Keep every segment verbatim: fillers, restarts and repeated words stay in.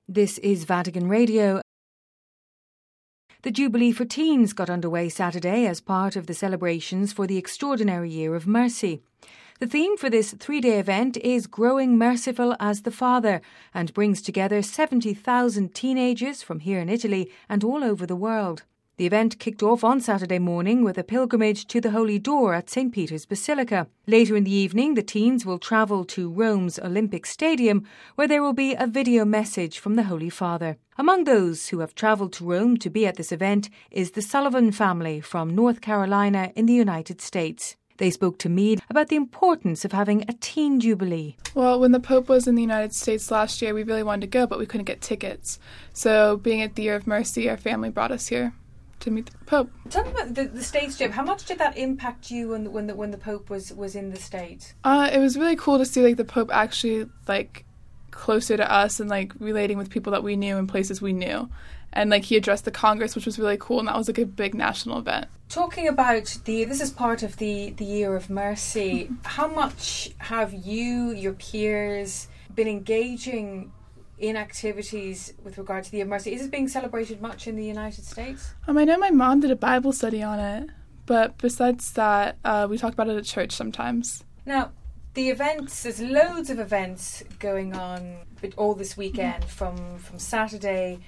This is Vatican Radio. The Jubilee for Teens got underway Saturday as part of the celebrations for the Extraordinary Year of Mercy. The theme for this three-day event is Growing Merciful as the Father and brings together seventy thousand teenagers from here in Italy and all over the world. The event kicked off on Saturday morning with a pilgrimage to the Holy Door at Saint Peter's Basilica. Later in the evening, the teens will travel to Rome's Olympic Stadium, where there will be a video message from the Holy Father. Among those who have travelled to Rome to be at this event is the Sullivan family from North Carolina in the United States. They spoke to Mead about the importance of having a teen jubilee. Well, when the Pope was in the United States last year, we really wanted to go, but we couldn't get tickets. So being at the Year of Mercy, our family brought us here to meet the Pope. Tell me about the, the States trip. How much did that impact you when the, when the, when the Pope was, was in the States? Uh, it was really cool to see like the Pope actually like closer to us and like relating with people that we knew in places we knew. And like he addressed the Congress, which was really cool, and that was like a big national event. Talking about the, this is part of the, the Year of Mercy. How much have you, your peers, been engaging in activities with regard to the Year of Mercy? Is it being celebrated much in the United States? Um, I know my mom did a Bible study on it, but besides that, uh, we talk about it at church sometimes. Now, the events, there's loads of events going on all this weekend, from, from Saturday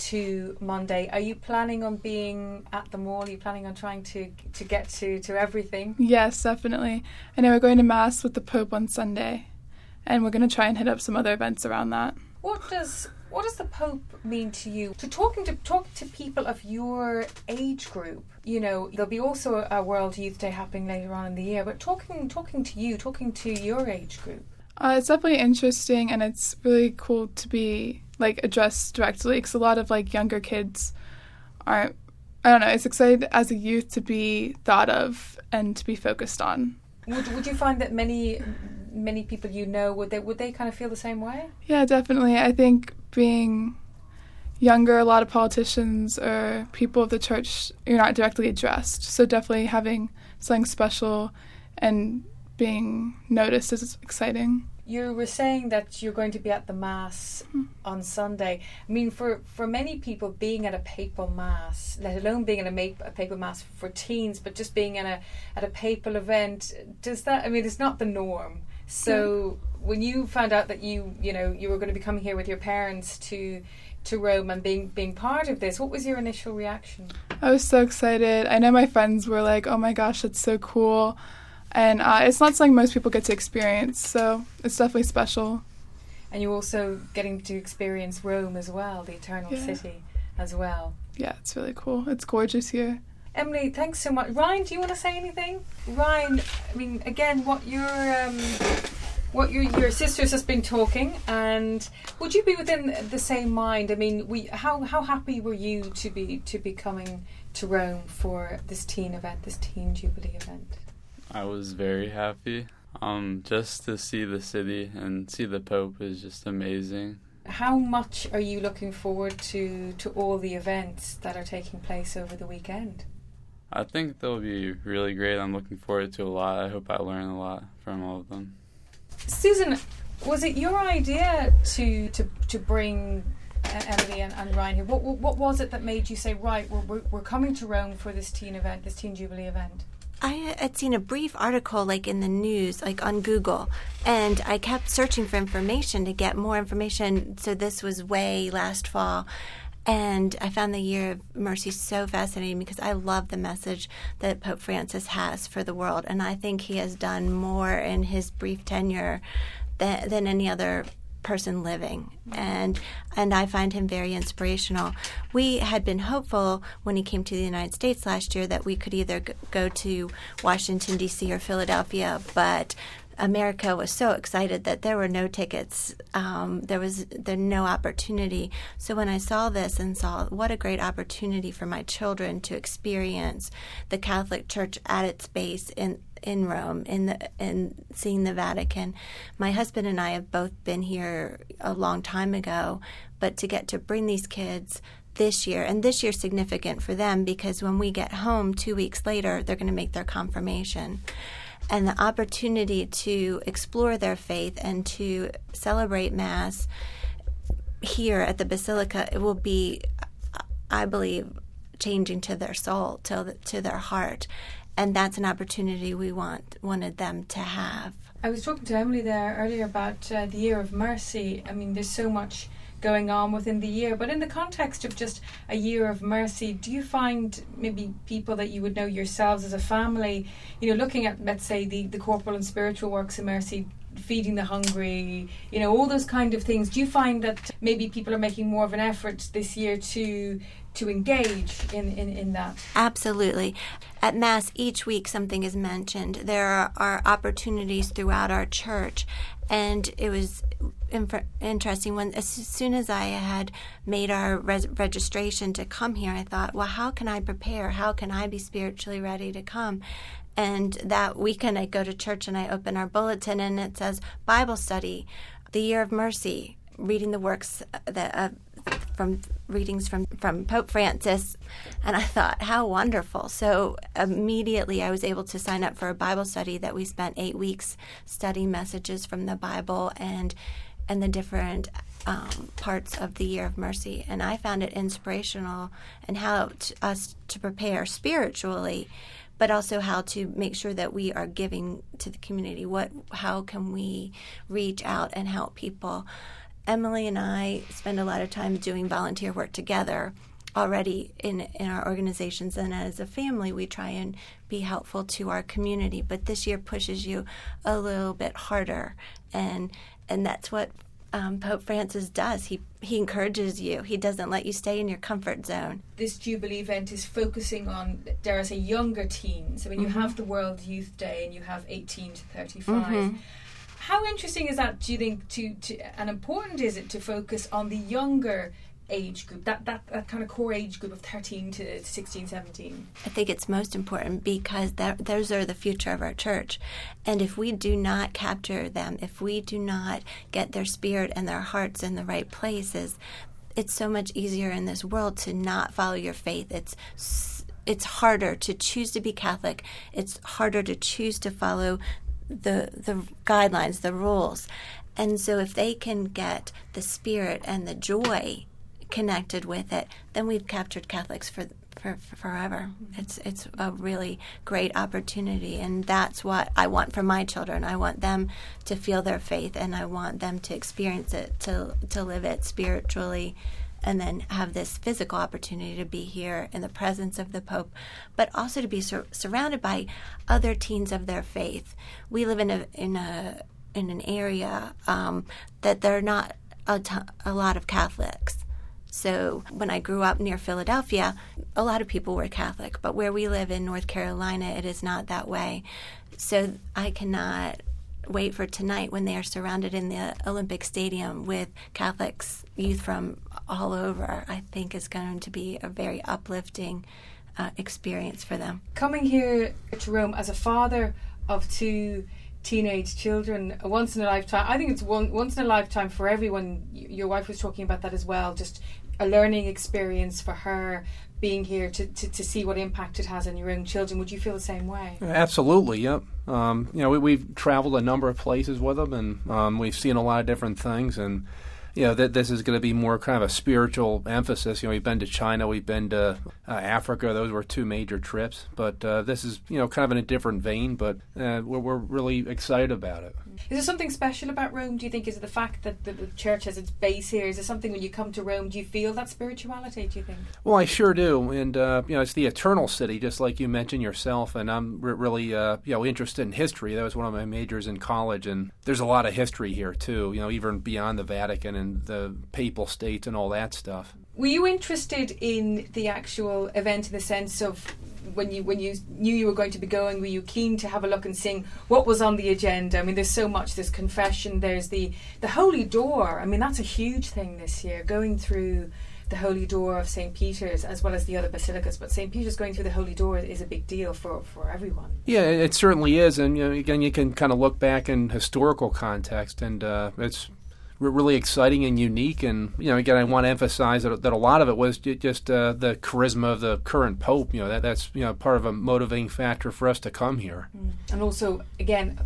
to Monday. Are you planning on being at them all? Are you planning on trying to to get to, to everything? Yes, definitely. I know we're going to Mass with the Pope on Sunday, and we're going to try and hit up some other events around that. What does what does the Pope mean to you? To talking to talk to people of your age group, you know, there'll be also a World Youth Day happening later on in the year, but talking talking to you, talking to your age group. Uh, it's definitely interesting, and it's really cool to be like addressed directly, because a lot of like younger kids aren't. I don't know. It's exciting as a youth to be thought of and to be focused on. Would Would you find that many many people you know, would they would they kind of feel the same way? Yeah, definitely. I think being younger, a lot of politicians or people of the church, you're not directly addressed. So definitely having something special and being noticed is exciting. You were saying that you're going to be at the Mass mm. on Sunday. I mean, for, for many people, being at a papal Mass, let alone being in a, ma- a papal Mass for teens, but just being in a at a papal event, does that? I mean, it's not the norm. So yeah. When you found out that you you know you were going to be coming here with your parents to to Rome and being being part of this, what was your initial reaction? I was so excited. I know my friends were like, "Oh my gosh, that's so cool." And uh, it's not something most people get to experience, so it's definitely special. And you're also getting to experience Rome as well, the Eternal yeah. City as well. Yeah, it's really cool. It's gorgeous here. Emily, thanks so much. Ryan, do you want to say anything? Ryan, I mean, again, what your um, what your your sisters has been talking, and would you be within the same mind? I mean, we how how happy were you to be to be coming to Rome for this teen event, this teen Jubilee event? I was very happy. Um, just to see the city and see the Pope is just amazing. How much are you looking forward to, to all the events that are taking place over the weekend? I think they'll be really great. I'm looking forward to a lot. I hope I learn a lot from all of them. Susan, was it your idea to to, to bring uh, Emily and, and Ryan here? What, what what was it that made you say, right, we're, we're, we're coming to Rome for this teen event, this teen Jubilee event? I had seen a brief article like in the news, like on Google, and I kept searching for information to get more information. So this was way last fall. And I found the Year of Mercy so fascinating because I love the message that Pope Francis has for the world. And I think he has done more in his brief tenure than, than any other person living, and and I find him very inspirational. We had been hopeful when he came to the United States last year that we could either g- go to Washington, D C or Philadelphia, but America was so excited that there were no tickets. Um, there was there no opportunity. So when I saw this and saw what a great opportunity for my children to experience the Catholic Church at its base in in Rome, in the in seeing the Vatican. My husband and I have both been here a long time ago, but to get to bring these kids this year, and this year's significant for them because when we get home two weeks later, they're going to make their confirmation. And the opportunity to explore their faith and to celebrate Mass here at the Basilica, it will be, I believe, changing to their soul, to, the, to their heart. And that's an opportunity we want wanted them to have. I was talking to Emily there earlier about uh, the Year of Mercy. I mean, there's so much going on within the year, but in the context of just a year of mercy, do you find maybe people that you would know yourselves as a family, you know, looking at, let's say, the, the corporal and spiritual works of mercy, feeding the hungry, you know, all those kind of things, do you find that maybe people are making more of an effort this year to to engage in, in, in that? Absolutely. At Mass, each week something is mentioned. There are, are opportunities throughout our church, and it was inf- interesting when, as soon as I had made our res- registration to come here, I thought, well, how can I prepare? How can I be spiritually ready to come? And that weekend I go to church and I open our bulletin and it says Bible study, the Year of Mercy, reading the works that uh, from readings from, from Pope Francis. And I thought, how wonderful. So immediately I was able to sign up for a Bible study that we spent eight weeks studying messages from the Bible and and the different um, parts of the Year of Mercy. And I found it inspirational and helped us to prepare spiritually, but also how to make sure that we are giving to the community. What, how can we reach out and help people? Emily and I spend a lot of time doing volunteer work together already in, in our organizations, and as a family we try and be helpful to our community. But this year pushes you a little bit harder, and and that's what Um, Pope Francis does. He he encourages you. He doesn't let you stay in your comfort zone. This Jubilee event is focusing on, dare I say, younger teens. I mean, you Mm-hmm. have the World Youth Day and you have eighteen to thirty-five. Mm-hmm. How interesting is that, do you think, to, to and important is it to focus on the younger age group, that, that, that kind of core age group of thirteen to sixteen, seventeen? I think it's most important because that, those are the future of our church. And if we do not capture them, if we do not get their spirit and their hearts in the right places, it's so much easier in this world to not follow your faith. It's it's harder to choose to be Catholic. It's harder to choose to follow the the guidelines, the rules. And so if they can get the spirit and the joy connected with it, then we've captured Catholics for, for, for forever. It's it's a really great opportunity, and that's what I want for my children. I want them to feel their faith, and I want them to experience it, to to live it spiritually, and then have this physical opportunity to be here in the presence of the Pope, but also to be sur- surrounded by other teens of their faith. We live in a in a in an area um, that there are not a, t- a lot of Catholics. So when I grew up near Philadelphia, a lot of people were Catholic, but where we live in North Carolina, it is not that way. So I cannot wait for tonight when they are surrounded in the Olympic Stadium with Catholics, youth from all over. I think is going to be a very uplifting uh, experience for them. Coming here to Rome as a father of two teenage children, a once in a lifetime, I think it's one once in a lifetime for everyone. Your wife was talking about that as well, just a learning experience for her being here to, to, to see what impact it has on your own children. Would you feel the same way? Absolutely, yep. Um, you know, we, we've traveled a number of places with them, and um, we've seen a lot of different things, and you know, that this is going to be more kind of a spiritual emphasis. You know, we've been to China, we've been to uh, Africa. Those were two major trips. But uh, this is, you know, kind of in a different vein, but uh, we're, we're really excited about it. Is there something special about Rome, do you think? Is it the fact that the, the church has its base here? Is there something when you come to Rome, do you feel that spirituality, do you think? Well, I sure do. And, uh, you know, it's the eternal city, just like you mentioned yourself. And I'm re- really, uh, you know, interested in history. That was one of my majors in college. And there's a lot of history here, too, you know, even beyond the Vatican and the papal states and all that stuff. Were you interested in the actual event in the sense of when you when you knew you were going to be going, were you keen to have a look and seeing what was on the agenda? I mean, there's so much. There's confession, there's the, the Holy Door. I mean, that's a huge thing this year, going through the Holy Door of Saint Peter's as well as the other basilicas. But Saint Peter's going through the Holy Door is a big deal for, for everyone. Yeah, it certainly is. And, you know, again, you can kind of look back in historical context, and uh, it's really exciting and unique. And, you know, again, I want to emphasize that, that a lot of it was just uh, the charisma of the current Pope. You know, that that's, you know, part of a motivating factor for us to come here. Mm. And also, again,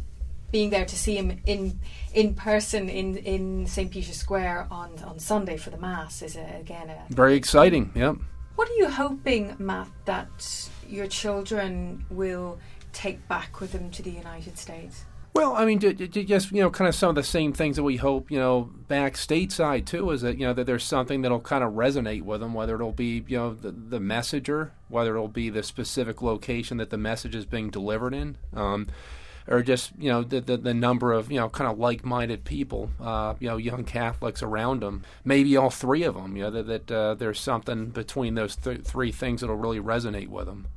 being there to see him in in person in, in Saint Peter's Square on, on Sunday for the Mass is, a, again, a... Very exciting, yep. What are you hoping, Matt, that your children will take back with them to the United States? Well, I mean, just, you know, kind of some of the same things that we hope, you know, back stateside, too, is that, you know, that there's something that'll kind of resonate with them, whether it'll be, you know, the, the messenger, whether it'll be the specific location that the message is being delivered in, um, or just, you know, the, the the number of, you know, kind of like-minded people, uh, you know, young Catholics around them. Maybe all three of them, you know, that, that uh, there's something between those th- three things that'll really resonate with them.